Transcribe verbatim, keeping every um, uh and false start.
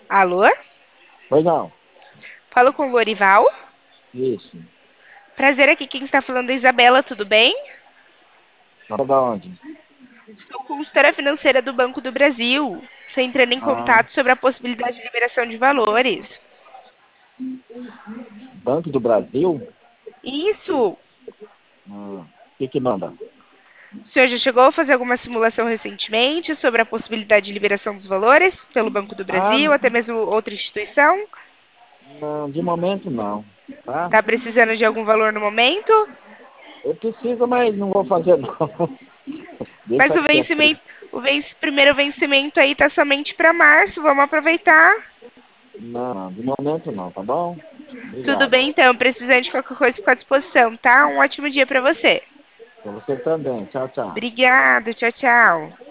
Alô? Pois não. Falo com o Lorival. Isso. Prazer aqui, quem está falando é a Isabela, tudo bem? Fala da onde? Sou consultora financeira do Banco do Brasil. Estou entrando em Ah, contato sobre a possibilidade de liberação de valores. Banco do Brasil? Isso! Ah, o que que manda? O senhor já chegou a fazer alguma simulação recentemente sobre a possibilidade de liberação dos valores pelo Banco do Ah, Brasil, até mesmo outra instituição? não, de momento não, tá? Está precisando de algum valor no momento? Eu preciso, mas não vou fazer não. Mas Deixa o quieto. por vencimento, o venc- primeiro vencimento aí está somente para março, vamos aproveitar. Não, não, de momento não, tá bom? Tudo Obrigado. bem então, precisando de qualquer coisa, fico à disposição, tá? Um ótimo dia para você. Pra você também. Tchau, tchau. Obrigada, tchau, tchau.